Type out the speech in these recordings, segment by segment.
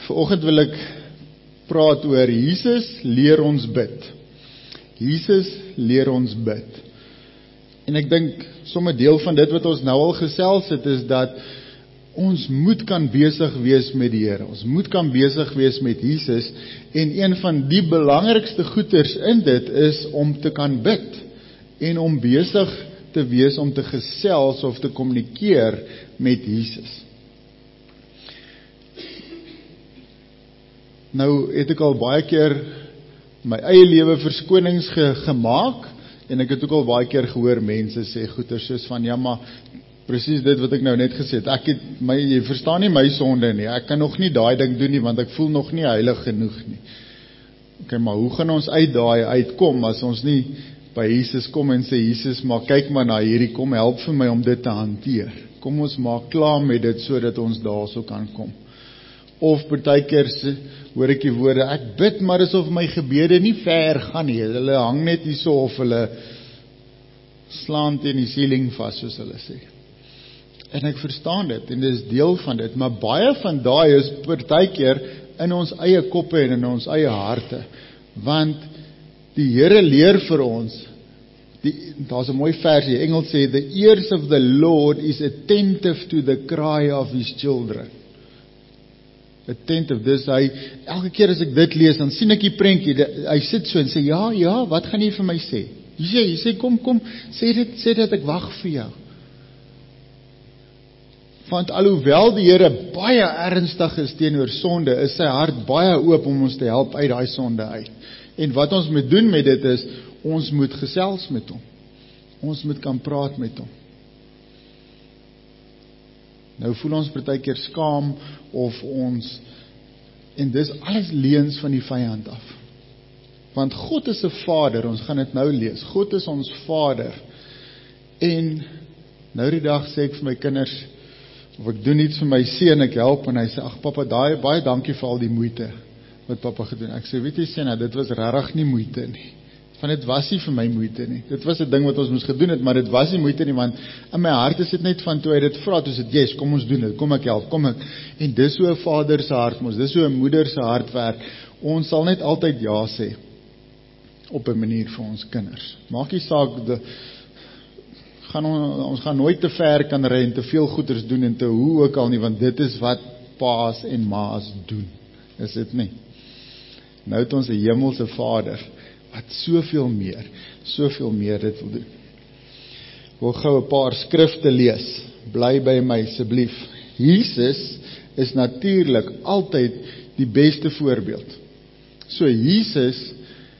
Vanoggend wil ek praat oor Jesus leer ons bid. Jesus leer ons bid. En ek dink, sommer deel van dit wat ons nou al gesels het, is dat ons moet kan besig wees met die Here. Ons moet kan besig wees met Jesus, en een van die belangrikste goeders in dit is om te kan bid, en om besig te wees om te gesels of te kommunikeer met Jesus. Nou het ek al baie keer my eie lewe verskonings gemaak, en ek het ook al baie keer gehoor mense sê goeie soos van, ja maar, presies dit wat ek nou net gesê het, jy verstaan nie my sonde nie, ek kan nog nie daai ding doen nie, want ek voel nog nie heilig genoeg nie. Okay, maar hoe gaan ons uit daai uitkom, as ons nie by Jesus kom en sê, Jesus, maar kyk maar na hierdie, kom help vir my om dit te hanteer. Kom ons maak klaar met dit, sodat ons daar so kan kom. Of partykeer hoor ek die woorde, ek bid maar asof my gebede nie ver gaan nie, hulle hang net hier so, of hulle slaan teen die ceiling vas, soos hulle sê. En ek verstaan dit, en dit is deel van dit, maar baie van daai is partykeer in ons eie koppe en in ons eie harte, want die Here leer vir ons, daar's 'n mooi vers, die Engels sê, the ears of the Lord is attentive to the cry of his children. Attentive, dis hy, elke keer as ek dit lees, dan sien ek die prentjie, hy sit so en sê, ja, wat gaan jy vir my sê? Jy sê, kom, sê dit, ek wag vir jou. Want alhoewel die Here baie ernstig is teenoor sonde, is sy hart baie oop om ons te help uit daai sonde uit. En wat ons moet doen met dit is, ons moet gesels met hom. Ons moet kan praat met hom. Nou voel ons partykeer skaam, of ons, en dis alles leuns van die vyand af. Want God is 'n Vader, ons gaan dit nou lees, God is ons Vader, en nou die dag sê ek vir my kinders, of ek doen iets vir my seun, ek help, en hy sê, ag papa, baie dankie vir al die moeite, wat papa gedoen. Ek sê, weet jy sê, nou, dit was regtig nie moeite nie, want dit was nie vir my moeite nie, dit was 'n ding wat ons moes gedoen het, maar dit was nie moeite nie, want in my hart is dit net van, toe hy dit vra, toe sê, yes, kom ons doen dit, kom ek help, en dis so 'n vader se hart, dis so 'n moeder se hart werk, ons sal net altyd ja sê, op 'n manier vir ons kinders, maak nie saak, ons gaan nooit te ver kan ry en te veel goeders doen en te hoe ook al nie, want dit is wat paas en maas doen, is dit nie? Nou het ons 'n hemelse Vader, wat soveel meer dit wil doen. Ek wil gou 'n paar skrifte lees, bly by my asseblief. Jesus is natuurlik altyd die beste voorbeeld. So Jesus,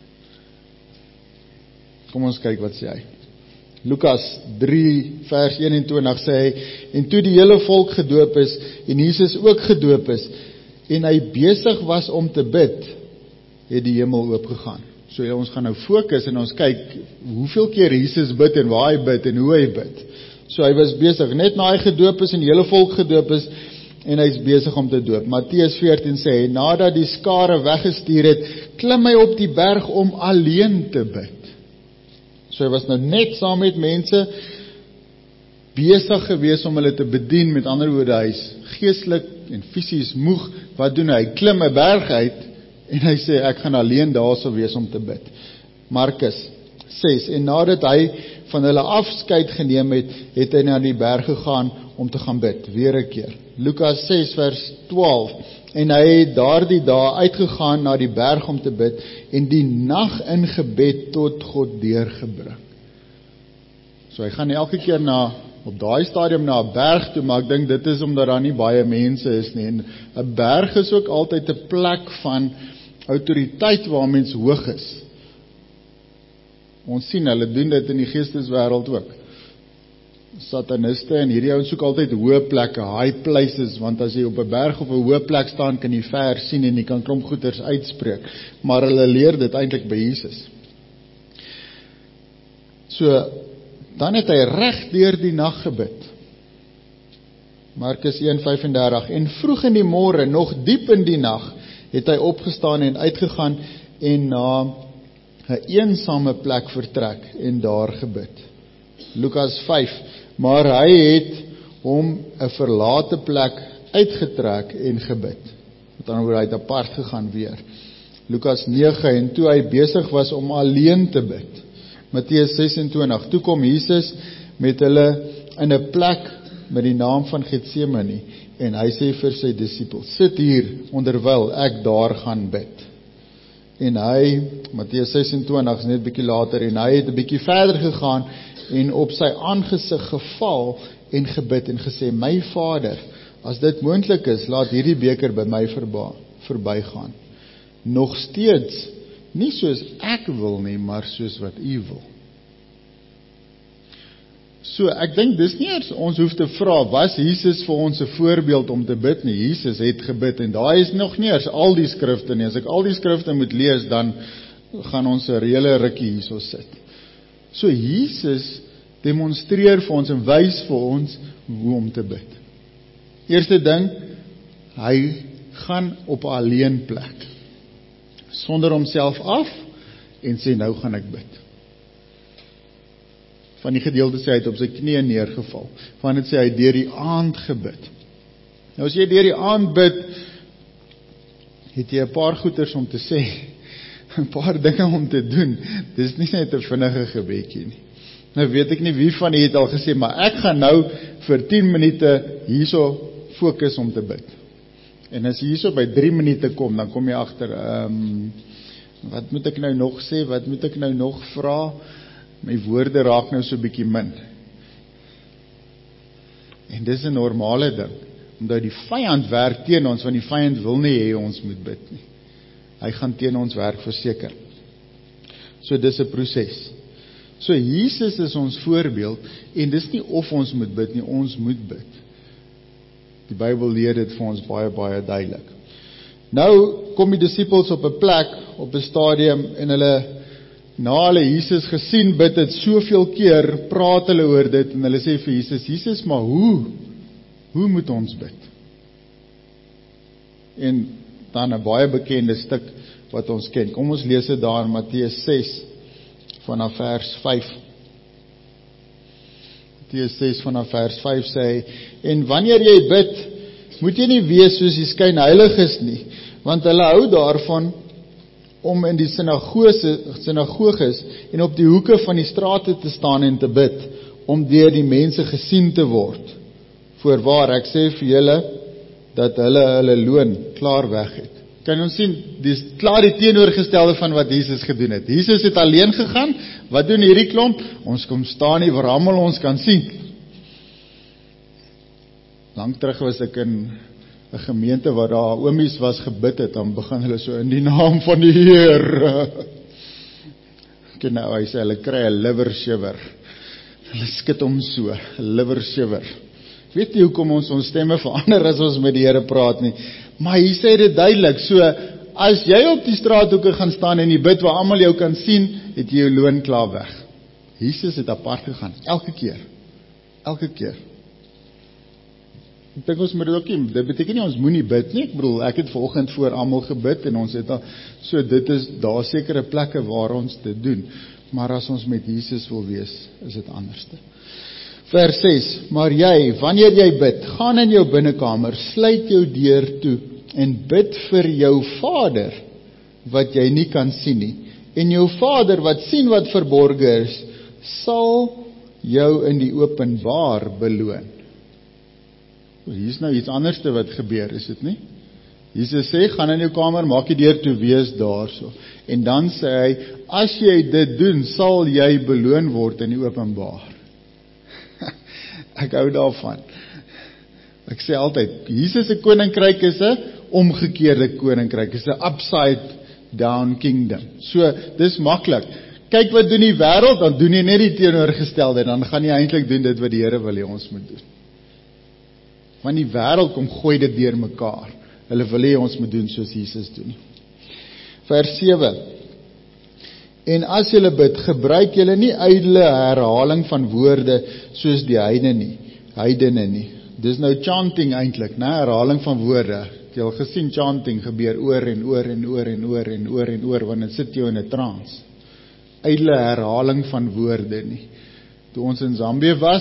kom ons kyk wat sê hy. Lukas 3 vers 21 sê hy, en toe die hele volk gedoop is, en Jesus ook gedoop is, en hy besig was om te bid, het die hemel oopgegaan. So ja, ons gaan nou fokus en ons kyk, hoeveel keer Jesus bid en waar hy bid en hoe hy bid. So hy was besig, net na hy gedoop is en die hele volk gedoop is, en hy is besig om te doop. Matteus 14 sê hy, nadat die skare weggestuur het, klim hy op die berg om alleen te bid. So hy was nou net saam met mense besig gewees om hulle te bedien, met ander woorde, hy is geestelik en fisies moeg. Wat doen hy? Hy klim 'n berg uit en hy sê, ek gaan alleen daar sou wees om te bid. Markus 6, en nadat hy van hulle afskeid geneem het, het hy na die berg gegaan om te gaan bid, weer 'n keer. Lukas 6 vers 12, en hy het daardie dae uitgegaan na die berg om te bid, en die nag in gebed tot God deurgebring. So hy gaan elke keer op daai stadium na 'n berg toe, maar ek dink dit is omdat daar nie baie mense is nie, en 'n berg is ook altyd 'n plek van autoriteit waar mens hoog is. Ons sien, hulle doen dit in die geesteswêreld ook. Sataniste en hierdie ouens soek altyd hoë plekke, high places, want as jy op 'n berg op 'n hoë plek staan, kan jy ver sien en jy kan klomp goeters uitspreek, maar hulle leer dit eintlik by Jesus. So, dan het hy reg deur die nag gebid. Markus 1:35, en vroeg in die môre, nog diep in die nag, het hy opgestaan en uitgegaan en na 'n eensame plek vertrek en daar gebid. Lukas 5, maar hy het hom 'n verlate plek uitgetrek en gebid. Met ander woorde, hy het apart gegaan weer. Lukas 9, en toe hy besig was om alleen te bid. Matteus 26, toe kom Jesus met hulle in 'n plek met die naam van Getsemane, en hy sê vir sy disippels, sit hier, onderwyl ek daar gaan bid. En hy, Matteus 26, is net 'n bietjie later, en hy het 'n bietjie verder gegaan, en op sy aangesig geval, en gebid, en gesê, my Vader, as dit moontlik is, laat hierdie beker by my verbygaan. Nog steeds, nie soos ek wil nie, maar soos wat u wil. So, ek dink dis nie eers ons hoef te vra, was Jesus vir ons 'n voorbeeld om te bid nie? Jesus het gebid, en daar is nog nie eers al die skrifte nie. As ek al die skrifte moet lees, dan gaan ons 'n hele rukkie hierso sit. So, Jesus demonstreer vir ons en wys vir ons hoe om te bid. Eerste ding, hy gaan op 'n alleen plek, sonder homself af, en sê, nou gaan ek bid. Van die gedeelte sê hy het op sy knieë neergeval. Van dit sê hy deur die aand gebid. Nou as jy deur die aand bid, het jy 'n paar goeters om te sê, 'n paar dinge om te doen. Dis nie net 'n vinnige gebedjie nie. Nou weet ek nie wie van julle het al gesê, maar ek gaan nou vir 10 minute hierso fokus om te bid. En as jy hierso by 3 minute kom, dan kom jy agter, wat moet ek nou nog sê, wat moet ek nou nog vra? My woorde raak nou so 'n bietjie min. En dis 'n normale ding, omdat die vyand werk teen ons, want die vyand wil nie hê ons moet bid nie. Hy gaan teen ons werk verseker. So dis 'n proses. So Jesus is ons voorbeeld, en dis nie of ons moet bid nie, ons moet bid. Die Bybel leer dit vir ons baie, baie duidelik. Nou kom die disippels op 'n plek, op 'n stadium, en na hulle Jesus gesien bid het soveel keer, praat hulle oor dit, en hulle sê vir Jesus, maar hoe moet ons bid? En dan 'n baie bekende stuk wat ons ken. Kom ons lees dit daar in Matteus 6 vanaf vers 5. Matteus 6 vanaf vers 5 sê, en wanneer jy bid, moet jy nie wees soos die skynheiliges nie, want hulle hou daarvan om in die sinagoges en op die hoeke van die strate te staan en te bid, om deur die mense gesien te word. Voorwaar, ek sê vir julle, dat hulle loon klaar weg het. Kan ons sien, dis klaar die teenoorgestelde van wat Jesus gedoen het. Jesus het alleen gegaan, wat doen hierdie klomp? Ons kom staan hier waar almal ons kan sien. Lang terug was ek in 'n gemeente waar daar oomies was gebid het, dan begin hulle so in die naam van die Heer. Ek nou, hy sê, hulle kry 'n liver shiver. Hulle skud hom so, 'n liver shiver. Weet jy hoekom ons stemme verander as ons met die Here praat nie? Maar hier sê dit duidelik, so, as jy op die straathoeke gaan staan en jy bid waar almal jou kan sien, het jy jou loon klaar weg. Jesus het apart gegaan, elke keer. Ek dink ons moet dit ook nie, dit beteken nie ons moenie bid nie, ek bedoel, ek het vanoggend voor almal gebid, en ons het al, so dit is, daar sekere plekke waar ons dit doen, maar as ons met Jesus wil wees, is dit anderste. Vers 6, maar jy, wanneer jy bid, gaan in jou binnekamer, sluit jou deur toe, en bid vir jou Vader, wat jy nie kan sien nie, en jou Vader, wat sien wat verborge is, sal jou in die openbaar beloon. Hier is nou iets anderste wat gebeur, is dit nie? Jesus sê, gaan in jou kamer, maak die deur toe, wees daarso. En dan sê hy, as jy dit doen, sal jy beloon word in die openbaar. Ek hou daarvan. Ek sê altyd, Jesus se koninkryk is 'n omgekeerde koninkryk, is 'n upside down kingdom. So, dis maklik. Kyk wat doen die wêreld, dan doen jy net die teenoorgestelde, dan gaan jy eintlik doen dit wat die Here wil hê ons moet doen. Want die wêreld kom gooi dit deur mekaar. Hulle wil hê ons moet doen soos Jesus doen. Vers 7. En as julle bid, gebruik julle nie ydelle herhaling van woorde soos die heidene nie. Dis nou chanting eintlik, né? Herhaling van woorde. Jy al gesien chanting gebeur oor en oor, want dit sit jou in 'n trance. Ydelle herhaling van woorde nie. Toe ons in Zambië was,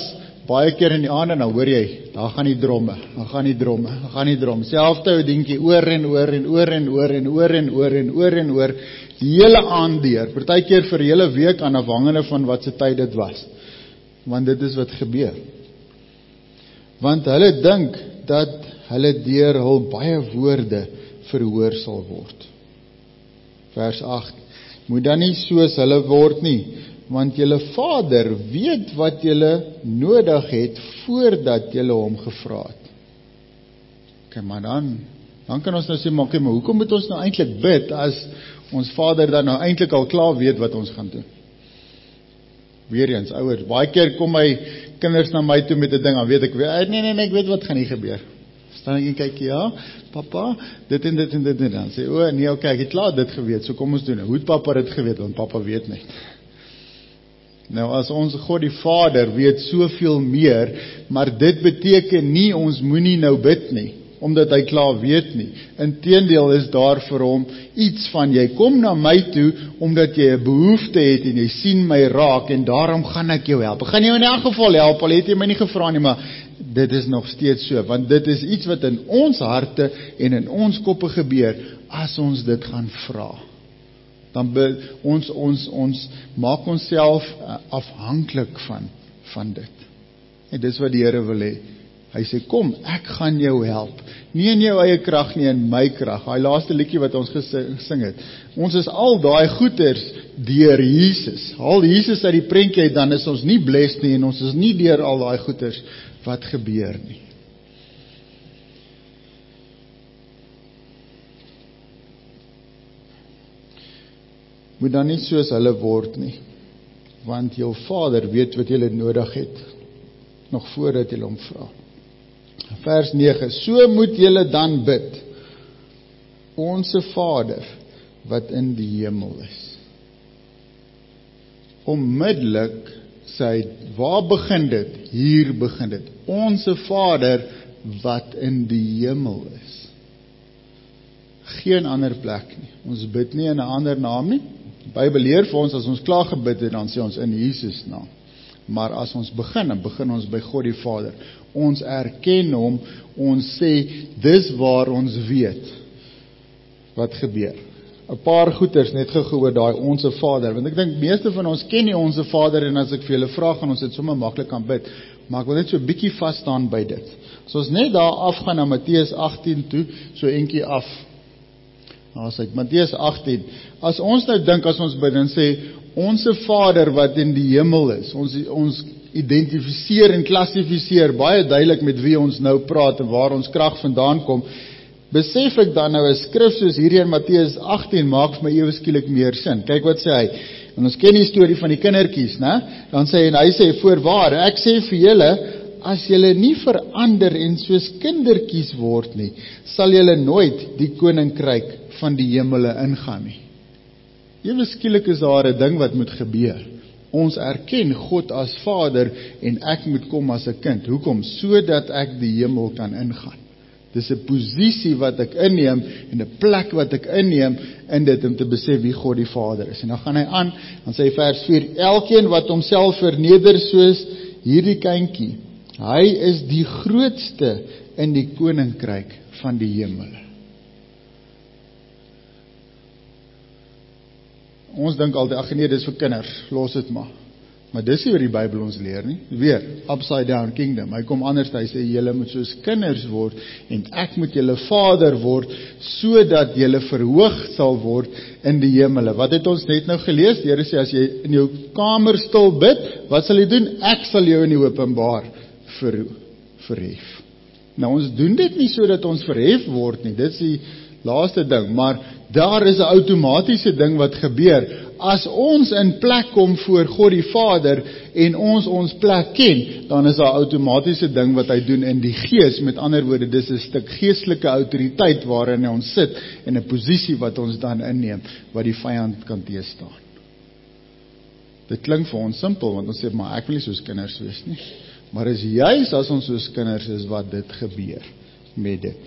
baie keer in die aand en dan hoor jy, daar gaan die dromme, daar gaan die dromme, daar gaan die dromme. Selfde ou dingetjie oor en oor en oor en oor en oor en oor en oor en oor, die hele aand deur, partykeer vir die hele week aan afhangende van wat se tyd dit was. Want dit is wat gebeur. Want hulle dink dat hulle deur hul baie woorde verhoor sal word. Vers 8. Moet dan nie soos hulle word nie, want julle Vader weet wat julle nodig het voordat julle hom gevra het. Okay, maar dan kan ons nou sê, maar hoekom moet ons nou eintlik bid as ons Vader dan nou eintlik al klaar weet wat ons gaan doen? Weer eens, ouers, baie keer kom my kinders na my toe met 'n ding, dan weet ek, nee, ek weet wat gaan hier gebeur. Staan ek en kyk, ja, papa, dit en dit en dit en dan sê, nee, okay, ek het klaar dit geweet, so kom ons doen. Hoe het papa dit geweet, want papa weet nie. Nou, as ons God die Vader weet soveel meer, maar dit beteken nie, ons moenie nou bid nie, omdat hy klaar weet nie. Inteendeel is daar vir hom iets van, jy kom na my toe, omdat jy 'n behoefte het, en jy sien my raak, en daarom gaan ek jou help. Ek gaan jou in elk geval help, al het jy my nie gevra nie, maar dit is nog steeds so, want dit is iets wat in ons harte, en in ons koppe gebeur, as ons dit gaan vra. Dan ons maak onsself afhanklik van dit. En dis wat die Here wil hê. Hy sê, kom, ek gaan jou help. Nie in jou eie krag nie, in my krag. Daai laaste liedjie wat ons gesing het. Ons is al daai goeders deur Jesus. Al Jesus uit die prentjie uit, dan is ons nie blessed nie, en ons is nie deur al daai goeders wat gebeur nie. Moet dan nie soos hulle word nie, want jou Vader weet wat julle nodig het, nog voordat julle hom vra. Vers 9, so moet julle dan bid, Onse Vader, wat in die hemel is. Onmiddellik sê hy, waar begin dit? Hier begin dit. Onse Vader, wat in die hemel is. Geen ander plek nie. Ons bid nie in 'n ander naam nie. Die Bybel leer vir ons, as ons klaar gebid het, dan sê ons in Jesus naam. Maar as ons begin, dan begin ons by God die Vader. Ons erken hom, ons sê, dis waar ons weet wat gebeur. 'n Paar goeters net gehoor daai Onse Vader, want ek dink meeste van ons ken nie Onse Vader, en as ek vir julle vra, gaan ons dit sommer maklik kan bid, maar ek wil net so 'n bietjie vas staan by dit. So ons net daar afgaan na Matteus 18 toe, so eentjie af. Matteus 18, as ons nou dink, as ons bid en sê, Onse Vader wat in die hemel is, ons identifiseer en klassifiseer baie duidelik met wie ons nou praat en waar ons krag vandaan kom, besef ek dan nou 'n skrif soos hierdie in Matteus 18 maak vir my ewe skielik meer sin. Kyk wat sê hy, en ons ken die storie van die kindertjies, né? Dan sê hy sê, voorwaar, ek sê vir julle, as julle nie verander en soos kindertjies word nie, sal julle nooit die koninkryk van die hemele ingaan nie. Ewe skielik is daar 'n ding wat moet gebeur. Ons erken God as Vader, en ek moet kom as 'n kind. Hoekom? Sodat ek die hemel kan ingaan. Dis 'n posisie wat ek inneem, en 'n plek wat ek inneem, in dit om te besef wie God die Vader is. En dan gaan hy aan, dan sê hy vers 4, elkeen wat homself verneder soos hierdie kindjie, hy is die grootste in die koninkryk van die hemele. Ons dink altyd, ag nee, dis vir kinders, los dit maar. Maar dis nie wat die Bybel ons leer nie. Weer, upside down kingdom. Hy kom anders, hy sê, julle moet soos kinders word, en ek moet julle Vader word, sodat julle verhoog sal word in die hemele. Wat het ons net nou gelees? Die Here sê, as jy in jou kamer stil bid, wat sal jy doen? Ek sal jou in die openbaar verhef. Nou, ons doen dit nie sodat ons verhef word nie, dit is die laaste ding, maar daar is 'n outomatiese ding wat gebeur. As ons in plek kom voor God die Vader, en ons plek ken, dan is daar 'n outomatiese ding wat hy doen in die gees. Met ander woorde, dis 'n stuk geestelike autoriteit waarin hy ons sit, en 'n posisie wat ons dan inneem, wat die vyand kan teëstaan. Dit klink vir ons simpel, want ons sê, maar ek wil nie soos kinders wees nie. Maar is juis as ons soos kinders is, wat dit gebeur met dit.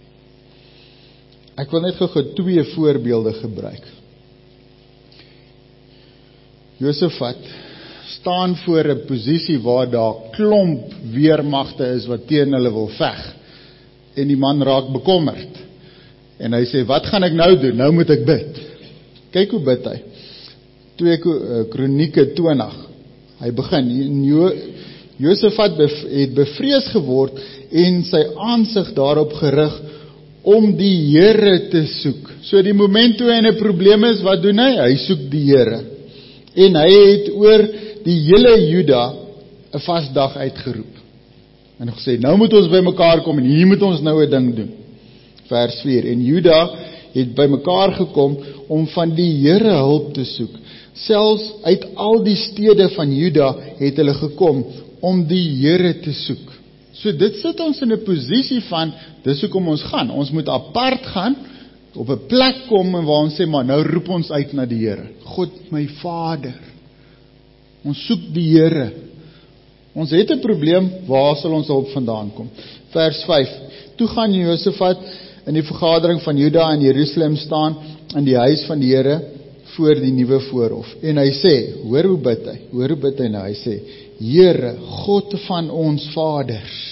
Ek wil net gou 2 voorbeelde gebruik. Josafat staan voor 'n posisie waar daar klomp weermagte is wat teen hulle wil veg. En die man raak bekommerd. En hy sê, wat gaan ek nou doen? Nou moet ek bid. Kyk hoe bid hy. 2 Kronieke 20. Hy begin, Josafat het bevrees geword en sy aansig daarop gerig om die Here te soek. So die moment toe hy in 'n probleem is, wat doen hy? Hy soek die Here. En hy het oor die hele Juda 'n vasdag uitgeroep. En gesê, nou moet ons by mekaar kom en hier moet ons nou 'n ding doen. Vers 4, en Juda het by mekaar gekom om van die Here hulp te soek. Selfs uit al die stede van Juda het hulle gekom om die Here te soek. So dit sit ons in 'n posisie van, dis hoekom ons gaan. Ons moet apart gaan, op 'n plek kom en waar ons sê, maar nou roep ons uit na die Here. God, my Vader. Ons soek die Here. Ons het 'n probleem, waar sal ons hulp vandaan kom? Vers 5. Toe gaan Josafat in die vergadering van Juda en Jerusalem staan in die huis van die Here voor die nuwe voorhof. En hy sê, hoor hoe bid hy nou? Hy sê, Here, God van ons vaders,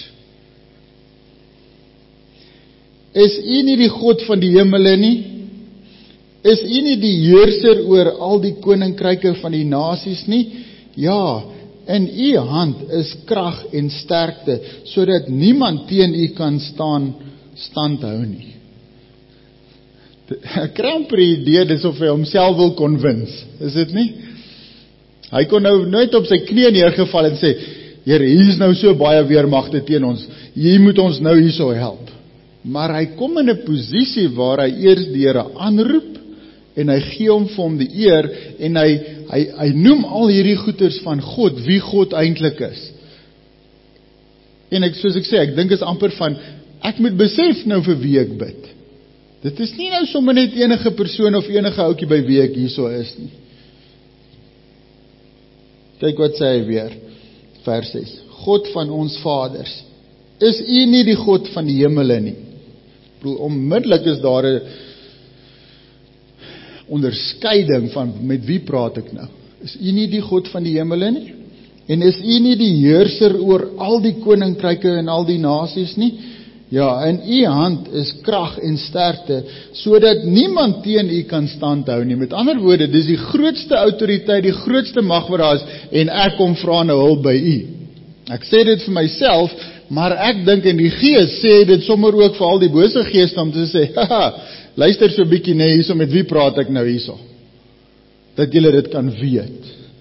is U nie die God van die hemele nie? Is U nie die heerser oor al die koninkryke van die nasies nie? Ja, in U hand is krag en sterkte, sodat niemand teen U kan stand hou nie. Ek kry amper die idee, dis of hy homself wil convince, is dit nie? Hy kon nou nooit op sy knie neergeval en sê, Here, hier is nou so baie weermagte teen ons, hier moet ons nou hierso help. Maar hy kom in 'n posisie waar hy eers die Here aanroep, en hy gee hom vir hom die eer, en hy noem al hierdie goeders van God, wie God eintlik is. En soos ek sê, ek dink is amper van, ek moet besef nou vir wie ek bid. Dit is nie nou sommer net enige persoon of enige ouetjie by wie ek hierso is nie. Kyk wat sê hy weer, vers 6. God van ons vaders, is U nie die God van die hemele nie? Onmiddellik is daar 'n onderskeiding van met wie praat ek nou? Is U nie die God van die hemele nie? En is U nie die heerser oor al die koninkryke en al die nasies nie? Ja, in U hand is krag en sterkte, sodat niemand teen U kan standhou nie. Met ander woorde, dis die grootste autoriteit, die grootste mag wat daar is, en ek kom vra nou hulp by U. Ek sê dit vir myself, maar ek dink in die gees sê dit sommer ook vir al die bose geeste om te sê, haha, luister so 'n bietjie net hierso, met wie praat ek nou hierso? Dat julle dit kan weet.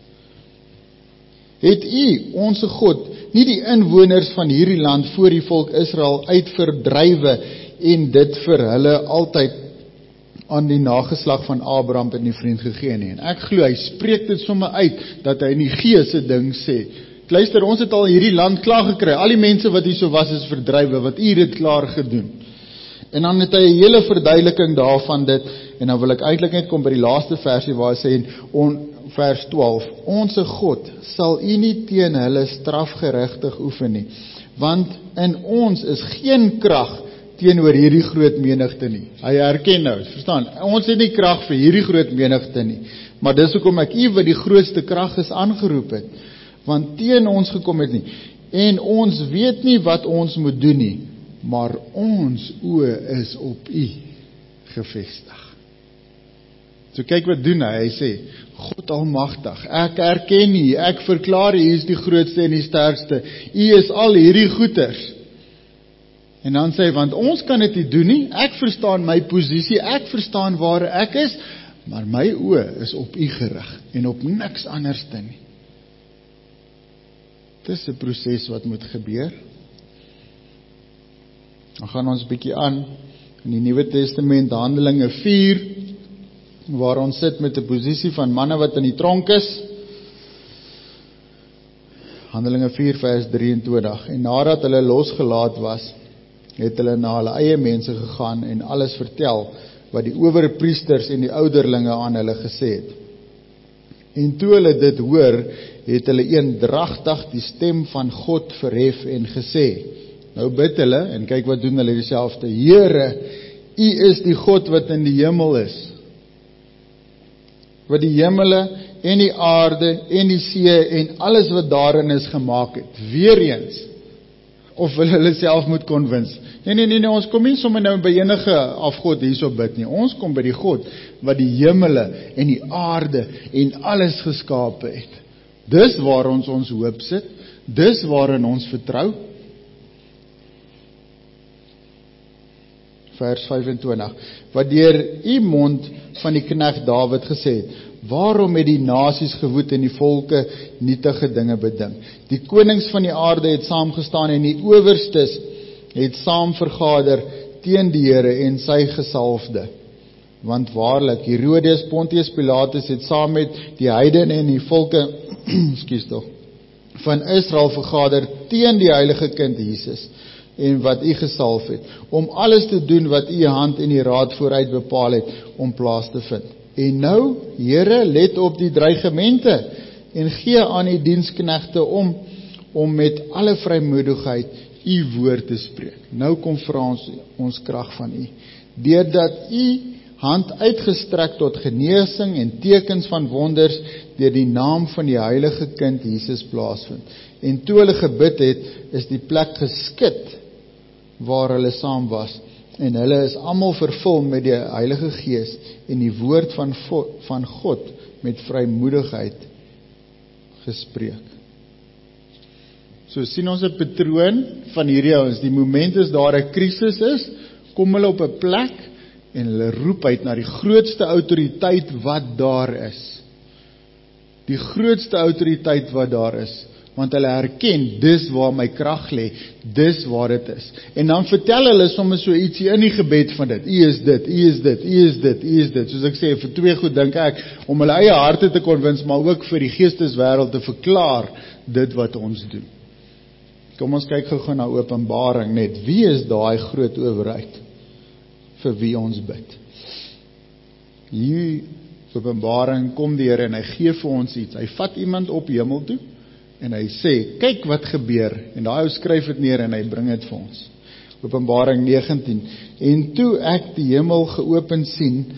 Het U, onsse God, nie die inwoners van hierdie land voor die volk Israel uitverdrywe en dit vir hulle altyd aan die nageslag van Abraham en die vriend gegee nie? En ek glo, hy spreek dit sommer uit, dat hy in die gees 'n ding sê. Luister, ons het al hierdie land klaar gekry, al die mense wat hier so was is verdrywe, wat U dit klaar gedoen. En dan het hy 'n hele verduideliking daarvan dit, en dan wil ek eintlik net kom by die laaste versie waar hy sê, vers 12, onse God sal U nie teen hulle strafgeregtig oefen nie, want in ons is geen krag teenoor hierdie groot menigte nie. Hy herken nou, verstaan, ons het nie krag vir hierdie groot menigte nie, maar dis hoekom ek U wat die grootste krag is aangeroep het, want teen ons gekom het nie, en ons weet nie wat ons moet doen nie, maar ons oë is op U gefestig. So kyk wat doen hy sê, God almagtig, ek erken U, ek verklaar U is die grootste en die sterkste, U is al hierdie goeders. En dan sê hy, want ons kan dit nie doen nie, ek verstaan my posisie, ek verstaan waar ek is, maar my oë is op U gerig, en op niks anderste nie. Dit is 'n proses wat moet gebeur. Dan gaan ons bietjie aan in die Nuwe Testament, Handelinge 4, waar ons sit met 'n posisie van manne wat in die tronk is. Handelinge 4 vers 23. En nadat hulle losgelaat was, het hulle na hulle eie mense gegaan en alles vertel wat die owerpriesters en die ouderlinge aan hulle gesê het. En toe hulle dit hoor, het hulle eendragtig die stem van God verhef en gesê. Nou bid hulle, en kyk wat doen hulle dieselfde. Here, U is die God wat in die hemel is, wat die hemele en die aarde en die see en alles wat daarin is gemaak het. Weereens, of hulle self moet konwins. Nee, ons kom nie sommer nou by enige afgod hierso bid nie. Ons kom by die God wat die hemele en die aarde en alles geskape het. Dis waar ons hoop sit, dis waarin ons vertrou. Vers 25, wat deur u mond van die knegt Dawid gesê het, waarom het die nasies gewoed en die volke nietige dinge beding? Die konings van die aarde het saamgestaan en die owerstes het saam vergader teen die Here en sy gesalfde. Want waarlik, Herodes, Pontius Pilatus het saam met die heidene en die volke van Israel vergader teen die heilige kind Jesus en wat u gesalf het, om alles te doen wat u hand en die raad vooruit bepaal het om plaas te vind. En nou, Here, let op die dreigemente en gee aan die diensknegte om met alle vrymoedigheid u woord te spreek. Nou kom vra ons krag van u, deurdat u hand uitgestrek tot genesing en tekens van wonders deur die naam van die heilige kind Jesus plaasvind. En toe hulle gebid het, is die plek geskit waar hulle saam was, en hulle is almal vervul met die Heilige Gees en die woord van God met vrymoedigheid gespreek. So sien ons 'n patroon van hierdie ouens, die moment as daar 'n krisis is, kom hulle op 'n plek en hulle roep uit na die grootste autoriteit wat daar is. Die grootste autoriteit wat daar is, want hulle herken, dis waar my krag lê, dis waar dit is. En dan vertel hulle sommer so ietsie in die gebed van dit, u is dit, u is dit, u is dit, u is dit, soos ek sê, vir twee goed dink ek, om hulle eie harte te konwins, maar ook vir die geesteswêreld te verklaar, dit wat ons doen. Kom ons kyk gou na Openbaring net, wie is daai groot owerheid, vir wie ons bid? Hier, Openbaring, kom die Here en hy gee vir ons iets, hy vat iemand op hemel toe, en hy sê, kyk wat gebeur, en daai ou skryf dit neer en hy bring dit vir ons. Openbaring 19, en toe ek die hemel geopen sien,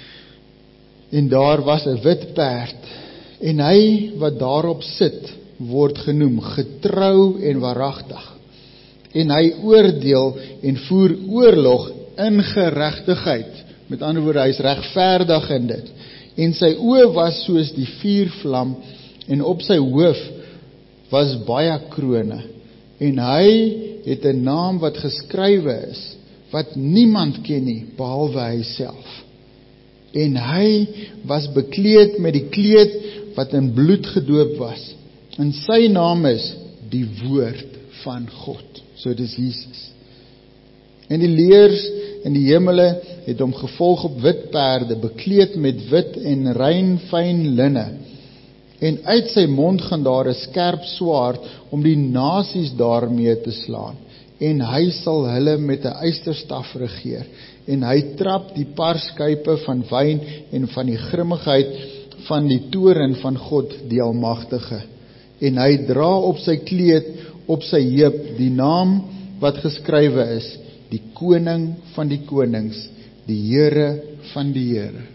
en daar was 'n wit perd, en hy wat daarop sit, word genoem getrou en waaragtig, en hy oordeel en voer oorlog in geregtigheid, met ander woorde, hy is regverdig in dit, en sy oë was soos die vuurvlam, en op sy hoof was baie krone, en hy het 'n naam wat geskrywe is, wat niemand ken nie, behalwe hy self. En hy was bekleed met die kleed wat in bloed gedoop was, en sy naam is die woord van God. So dis Jesus. En die leers in die hemele het hom gevolg op wit perde, bekleed met wit en rein fyn linne, en uit sy mond gaan daar 'n skerp swaard om die nasies daarmee te slaan, en hy sal hulle met 'n ysterstaf regeer, en hy trap die parskype van wyn en van die grimmigheid van die toorn van God die Almagtige, en hy dra op sy kleed op sy heup die naam wat geskrywe is, die koning van die konings, die Here van die Here.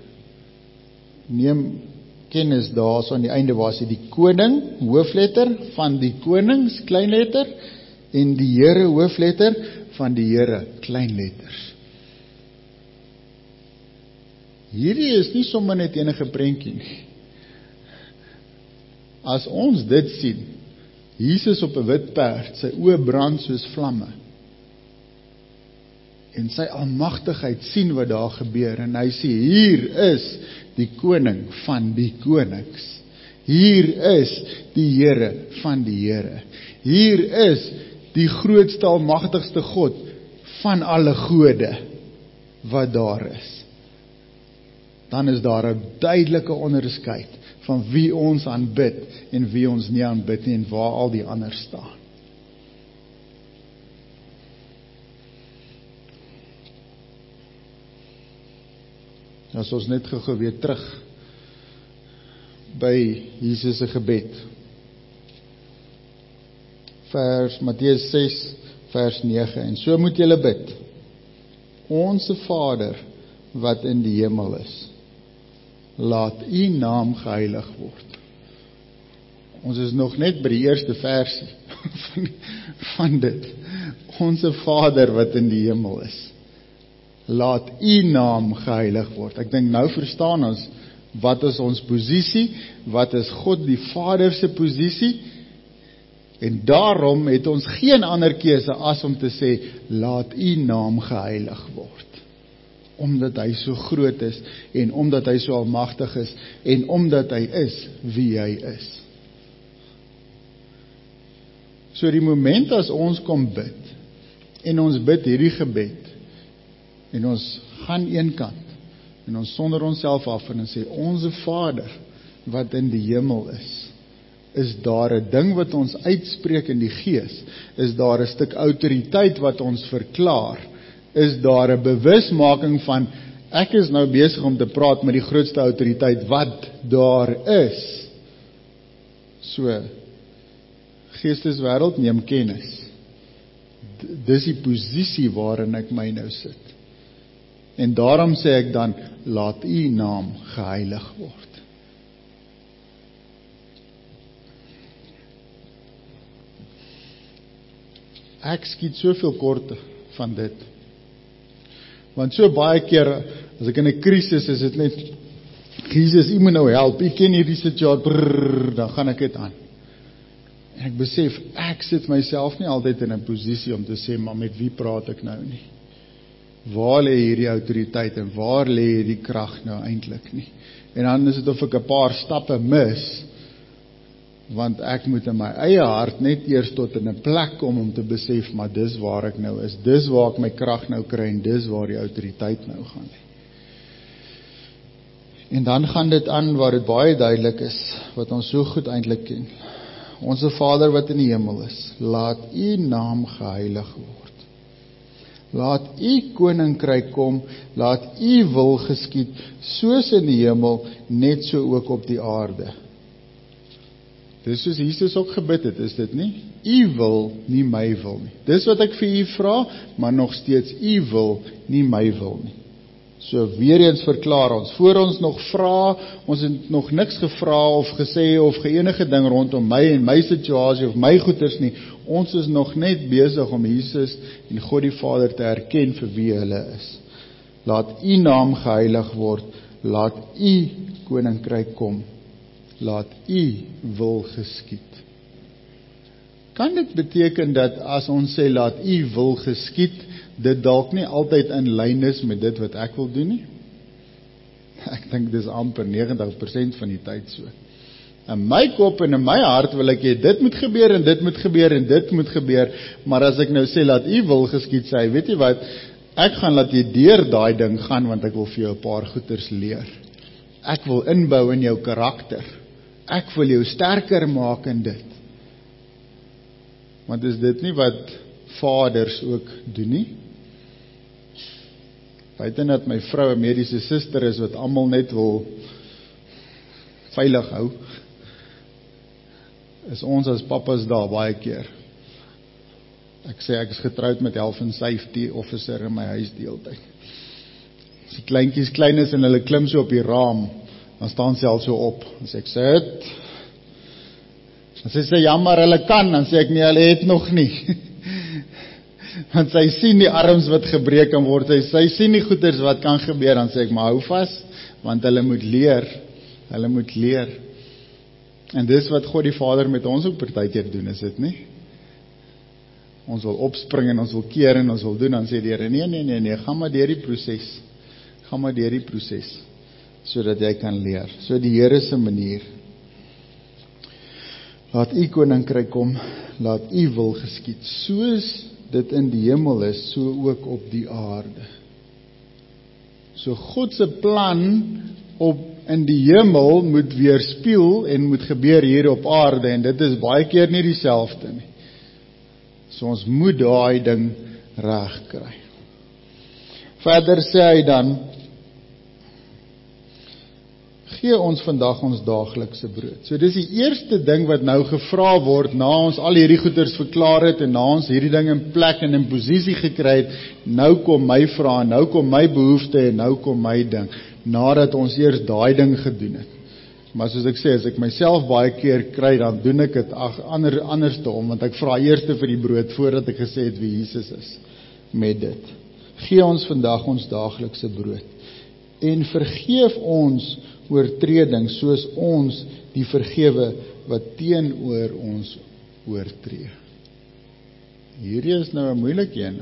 Neem kennis daar so aan die einde waar sy die koning, hoofletter, van die konings, kleinletter, en die Here, hoofletter, van die Here, kleinletters. Hierdie is nie sommer net enige prentjie nie. As ons dit sien, Jesus op 'n wit perd, sy oë brand soos vlamme, en sy almagtigheid sien wat daar gebeur, en hy sê, hier is die koning van die konings, hier is die Here van die Here, hier is die grootste almagtigste God van alle gode wat daar is. Dan is daar 'n duidelike onderskeid van wie ons aanbid en wie ons nie aanbid nie, en waar al die ander staan. As ons net gou weer terug by Jesus se gebed. Matteus 6 vers 9, en so moet julle bid: Onse Vader wat in die hemel is, laat U naam geheilig word. Ons is nog net by die eerste versie van dit. Onse Vader wat in die hemel is, laat U naam geheilig word. Ek dink nou verstaan ons, wat is ons posisie, wat is God die Vader se posisie, en daarom het ons geen ander keuse as om te sê, laat U naam geheilig word. Omdat hy so groot is, en omdat hy so almagtig is, en omdat hy is wie hy is. So die moment as ons kom bid, en ons bid hierdie gebed, en ons gaan een kant, en ons sonder onsself af, en ons sê, onse Vader, wat in die hemel is daar 'n ding wat ons uitspreek in die gees, is daar 'n stuk autoriteit wat ons verklaar, is daar 'n bewusmaking van, ek is nou besig om te praat met die grootste autoriteit wat daar is. So, geesteswêreld neem kennis. Dis die posisie waarin ek my nou sit. En daarom sê ek dan, laat U naam geheilig word. Ek skiet soveel korte van dit. Want so baie keer, as ek in 'n krisis is dit net, Jesus, U moet nou help, U ken hierdie situasie, dan gaan ek dit aan. En ek besef, ek sit myself nie altyd in 'n posisie om te sê, maar met wie praat ek nou nie? Waar lê hierdie autoriteit en waar lê hierdie krag nou eintlik nie? En dan is dit of ek 'n paar stappe mis, want ek moet in my eie hart net eers tot in 'n plek kom om te besef, maar dis waar ek nou is, dis waar ek my krag nou kry en dis waar die autoriteit nou gaan. En dan gaan dit aan waar dit baie duidelik is, wat ons so goed eintlik ken. Onse Vader wat in die hemel is, laat U naam geheilig word. Laat U koninkryk kom, laat U wil geskied, soos in die hemel, net so ook op die aarde. Dis soos Jesus ook gebid het, is dit nie? U wil, nie my wil nie. Dis wat ek vir U vra, maar nog steeds U wil, nie my wil nie. So weer eens verklaar ons, voor ons nog vra, ons het nog niks gevra of gesê of enige ding rondom my en my situasie of my goeders nie. Ons is nog net besig om Jesus en God die Vader te erken vir wie hulle is. Laat U naam geheilig word, laat U koninkryk kom, laat U wil geskied. Kan dit beteken dat as ons sê laat U wil geskied, dit dalk nie altyd in lyn is met dit wat ek wil doen nie? Ek dink dis amper 90% van die tyd so. In my kop en in my hart wil ek hê, dit moet gebeur en dit moet gebeur en dit moet gebeur, maar as ek nou sê laat U wil geskied, sê hy, weet jy wat, ek gaan laat jy deur daai ding gaan, want ek wil vir jou 'n paar goeters leer. Ek wil inbou in jou karakter. Ek wil jou sterker maak in dit. Want is dit nie wat vaders ook doen nie? Buiten dat my vrou 'n mediese suster is wat almal net wil veilig hou, is ons as pappas daar baie keer. Ek sê ek is getroud met health and safety officer in my huis die hele tyd. As die kleintjies klein is en hulle klim so op die raam, dan staan sy al so op. Dan sê ek, sit. Dan sê sy, jammer, hulle kan. Dan sê ek, nee, hulle het nog nie. Want sy sien die arms wat gebreek kan word. Sy sien die goeders wat kan gebeur. Dan sê ek, maar hou vas, want hulle moet leer. Hulle moet leer. En dis wat God die Vader met ons ook partykeer doen, is dit nie? Ons wil opspring en ons wil keer en ons wil doen, dan sê die Here, nee, gaan maar deur die proses. Gaan maar deur die proses, sodat jy kan leer. So die Here se manier. Laat U koninkryk kom, laat U wil geskied, soos dit in die hemel is, so ook op die aarde. So God se plan in die hemel moet weerspieël en moet gebeur hier op aarde, en dit is baie keer nie dieselfde nie. So ons moet daai ding reg kry. Verder sê hy dan, gee ons vandag ons daaglikse brood. So dis die eerste ding wat nou gevra word, na ons al hierdie goeders verklaar het, en na ons hierdie ding in plek en in posisie gekry het, nou kom my vraag, nou kom my behoefte, en nou kom my ding. nadat ons eers daai ding gedoen het. Maar soos ek sê, as ek myself baie keer kry, dan doen ek dit andersom, want ek vra eers vir die brood, voordat ek gesê het wie Jesus is, met dit. Gee ons vandag ons daaglikse brood, en vergeef ons oortreding, soos ons die vergewe, wat teenoor ons oortree. Hierdie is nou 'n moeilike een,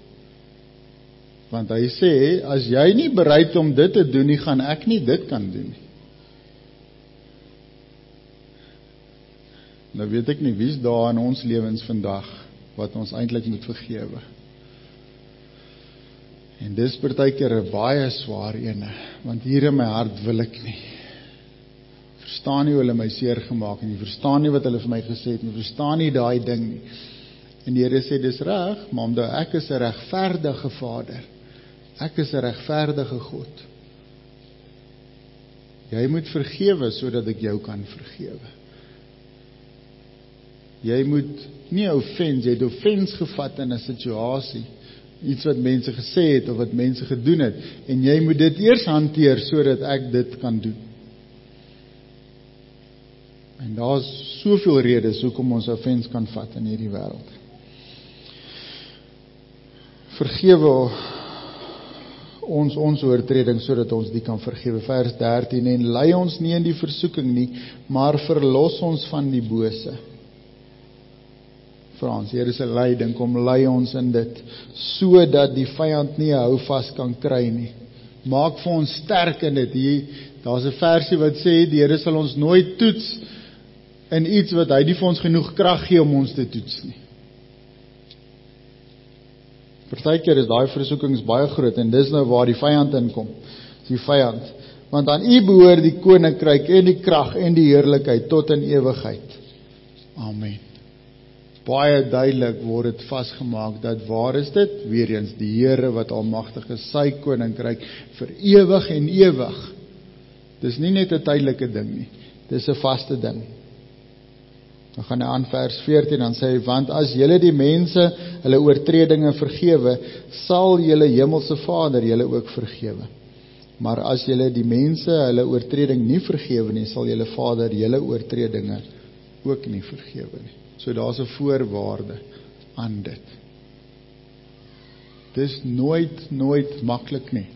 want hy sê, as jy nie bereid om dit te doen nie, gaan ek nie dit kan doen nie. Nou weet ek nie, wie is daar in ons lewens vandag, wat ons eintlik moet vergewe. En dis partykeer 'n baie swaar ene, want hier in my hart wil ek nie. Verstaan nie hoe hulle my seer gemaak, en jy verstaan nie wat hulle vir my gesê het, en jy verstaan nie daai ding nie. En die Here sê, dis reg, maar omdat ek is 'n regverdige Vader, ek is 'n regverdige God. Jy moet vergewe, sodat ek jou kan vergewe. Jy moet nie offense, jy het offense gevat in 'n situasie, iets wat mense gesê het, of wat mense gedoen het, en jy moet dit eers hanteer, sodat ek dit kan doen. En daar is soveel redes, hoekom ons offense kan vat in hierdie wêreld. Vergewe ons oortreding, sodat ons die kan vergewe. Vers 13, en lei ons nie in die versoeking nie, maar verlos ons van die bose. Frans, Here se leiding, kom lei ons in dit, sodat die vyand nie 'n houvas kan kry nie. Maak vir ons sterk in dit. Daar's 'n versie wat sê, die Here sal ons nooit toets in iets wat hy nie vir ons genoeg krag gee om ons te toets nie. Partykeer is daai versoekings baie groot, en dis nou waar die vyand inkom. Die vyand. Want aan U behoort die koninkryk en die krag en die heerlikheid tot in ewigheid. Amen. Baie duidelik word dit vasgemaak, dat waar is dit? Weer eens, die Here wat almagtig is, sy koninkryk vir ewig en ewig. Dis nie net 'n tydelike ding nie, dis 'n vaste ding. Dan gaan hy aan vers 14, dan sê hy, want as julle die mense hulle oortredinge vergewe, sal julle hemelse Vader julle ook vergewe. Maar as julle die mense hulle oortreding nie vergewe nie, sal julle Vader julle oortredinge ook nie vergewe nie. So daar's 'n voorwaarde aan dit. Dis nooit maklik nie.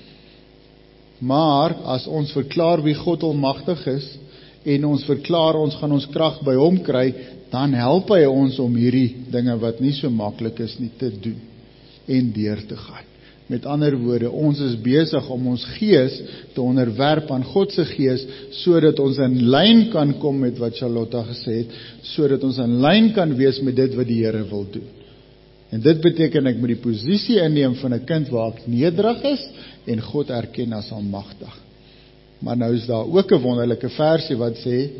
Maar as ons verklaar wie God almagtig is, en ons verklaar ons gaan ons krag by hom kry, dan help hy ons om hierdie dinge wat nie so maklik is nie te doen en deur te gaan. Met ander woorde, ons is besig om ons gees te onderwerp aan God se gees, sodat ons in lyn kan kom met wat Charlotta gesê het, sodat ons in lyn kan wees met dit wat die Here wil doen. En dit beteken ek moet die posisie inneem van 'n kind waar ek nederig is en God erken as almagtig. Maar nou is daar ook 'n wonderlike versie wat sê,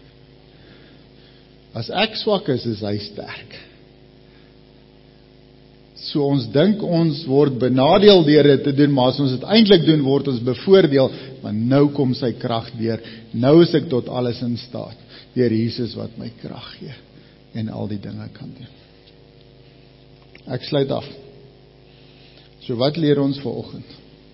as ek swak is hy sterk. So ons dink ons word benadeel deur dit te doen, maar as ons dit eintlik doen, word ons bevoordeel, want nou kom sy krag deur, nou is ek tot alles in staat, deur Jesus wat my krag gee, en al die dinge kan doen. Ek sluit af. So wat leer ons vanoggend?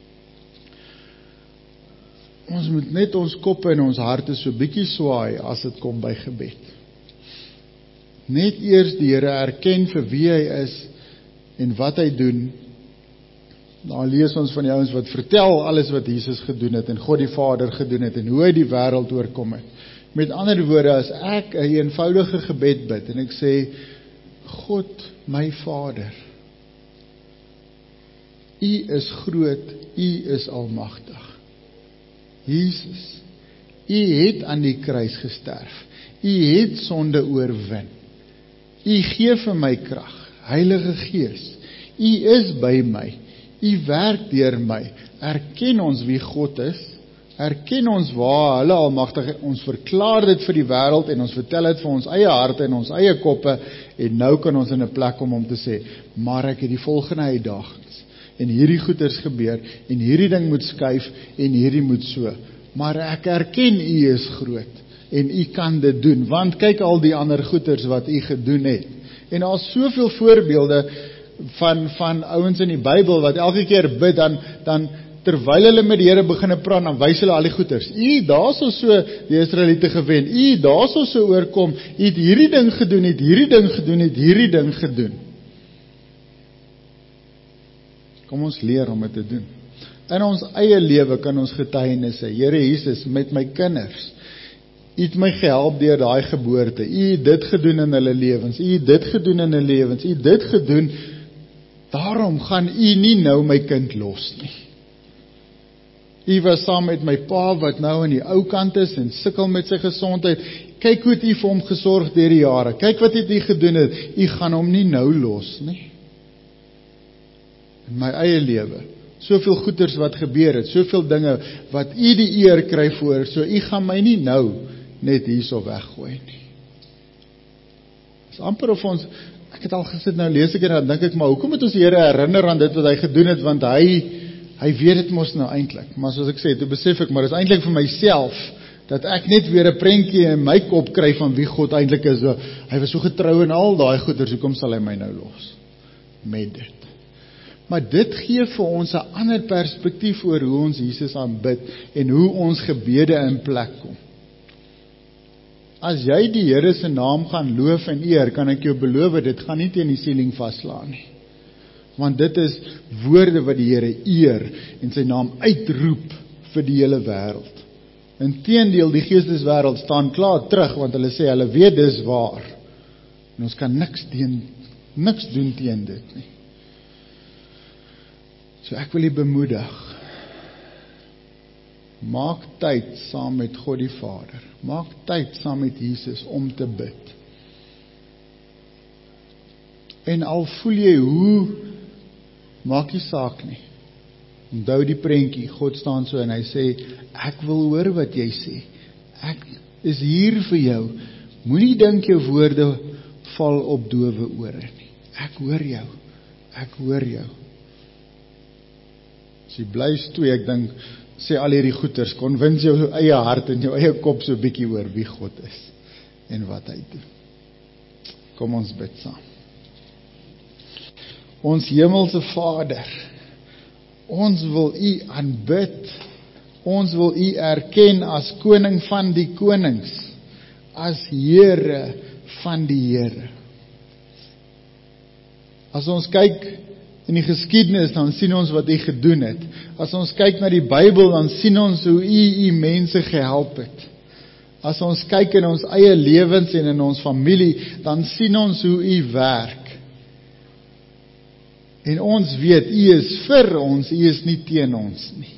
Ons moet net ons koppe en ons harte so bietjie swaai, as dit kom by gebed. Net eers die Here erken vir wie hy is, en wat hy doen. Dan lees ons van die ouens wat vertel alles wat Jesus gedoen het, en God die Vader gedoen het, en hoe hy die wêreld oorkom het. Met ander woorde, as ek 'n eenvoudige gebed bid, en ek sê, God, my Vader, U is groot, U is almagtig. Jesus, U het aan die kruis gesterf, U het sonde oorwin, U gee vir my krag, Heilige Gees, U is by my, U werk deur my, erken ons wie God is, erken ons waar hulle almagtig is, ons verklaar dit vir die wêreld, en ons vertel dit vir ons eie harte en ons eie koppe, en nou kan ons in 'n plek kom om te sê, maar ek het die volgende uitdagings, en hierdie goeders gebeur, en hierdie ding moet skuif, en hierdie moet so, maar ek erken U is groot, en U kan dit doen, want kyk al die ander goeders wat U gedoen het. En daar is soveel voorbeelde van ouens in die Bybel wat elke keer bid, terwyl hulle met die Here begin praat, dan wys hulle al die goeters. Daarso so die Israeliete gewen. Daarso so oorkom. Het hierdie ding gedoen, het hierdie ding gedoen, het hierdie ding gedoen. Kom ons leer om dit te doen. In ons eie lewe kan ons getuienis sê, Here Jesus, met my kinders, U het my gehelp deur daai geboorte. U het dit gedoen in hulle lewens. U het dit gedoen in hulle lewens. U het dit gedoen. Daarom gaan U nie nou my kind los nie. U was saam met my pa wat nou in die ou kant is en sukkel met sy gesondheid. Kyk hoe het U vir hom gesorg deur die jare. Kyk wat het U gedoen het. U gaan hom nie nou los nie. In my eie lewe. Soveel goeders wat gebeur het. Soveel dinge wat U die eer kry voor. So U gaan my nie nou net hierso weggooi nie. Dis amper of ons, ek het al gesit nou lees ek en dan dink ek, maar hoekom moet ons die Here herinner aan dit wat hy gedoen het, want hy weet dit mos nou eintlik. Maar soos ek sê, toe besef ek, maar dis eintlik vir myself, dat ek net weer 'n prentjie in my kop kry van wie God eintlik is. Hy was so getrou in al daai goeders, hoekom sal hy my nou los? Met dit. Maar dit gee vir ons 'n ander perspektief oor hoe ons Jesus aanbid en hoe ons gebede in plek kom. As jy die Here se naam gaan loof en eer, kan ek jou beloof, dit gaan nie teen die siening vaslaan nie. Want dit is woorde wat die Here eer en sy naam uitroep vir die hele wêreld. Inteendeel, die geesteswêreld staan klaar terug, want hulle sê, hulle weet dis waar. En ons kan niks doen teen dit nie. So ek wil U bemoedig, maak tyd saam met God die Vader, maak tyd saam met Jesus om te bid. En al voel jy hoe, maak nie saak nie. Onthou die prentjie, God staan so en hy sê, ek wil hoor wat jy sê, ek is hier vir jou, moenie dink jou woorde val op dowe ore nie, ek hoor jou. As jy bly stoei, ek dink, sê al hierdie goeters, konwins jou eie hart en jou eie kop so bietjie oor wie God is en wat hy doen. Kom ons bid saam. Ons hemelse Vader, ons wil U aanbid, ons wil U erken as koning van die konings, as Here van die Here. As ons kyk in die geskiedenis, dan sien ons wat U gedoen het. As ons kyk na die Bybel, dan sien ons hoe U mense gehelp het. As ons kyk in ons eie lewens en in ons familie, dan sien ons hoe U werk. En ons weet, U is vir ons, U is nie teen ons nie.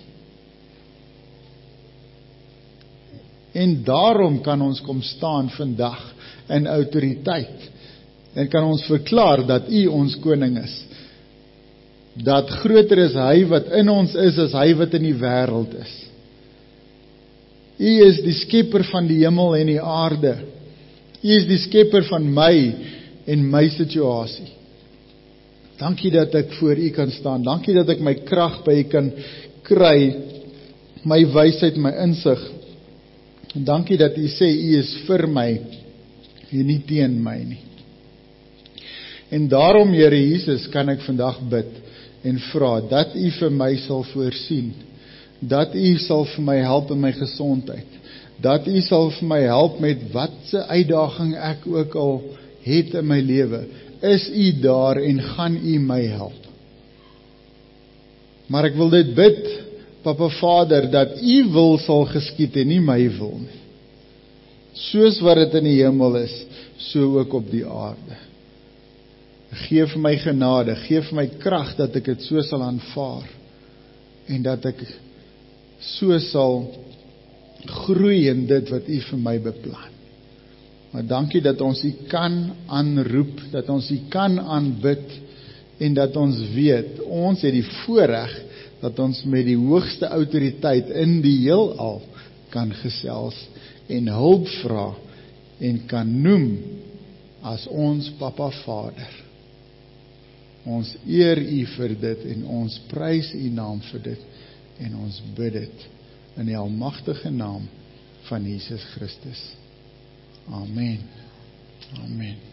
En daarom kan ons kom staan vandag in autoriteit. En kan ons verklaar dat U ons koning is. Dat groter is hy wat in ons is as hy wat in die wêreld is. U is die skepper van die hemel en die aarde. U is die skepper van my en my situasie. Dankie dat ek voor U kan staan. Dankie dat ek my krag by U kan kry, my wysheid, my insig. En dankie dat U sê U is vir my en nie teen my nie. En daarom, Here Jesus, kan ek vandag bid en vra dat U vir my sal voorsien, dat U sal vir my help in my gesondheid, dat U sal vir my help met watse uitdaging ek ook al het in my lewe, is U daar en gaan U my help. Maar ek wil dit bid, Papa Vader, dat U wil sal geskied en nie my wil nie. Soos wat dit in die hemel is, so ook op die aarde. Geef my genade, geef my krag dat ek dit so sal aanvaar en dat ek so sal groei in dit wat U vir my beplan. Maar dankie dat ons U kan aanroep, dat ons U kan aanbid en dat ons weet, ons het die voorreg dat ons met die hoogste autoriteit in die heelal kan gesels en hulp vra en kan noem as ons Papa Vader. Ons eer U vir dit en ons prys U naam vir dit en ons bid dit in die almagtige naam van Jesus Christus. Amen. Amen.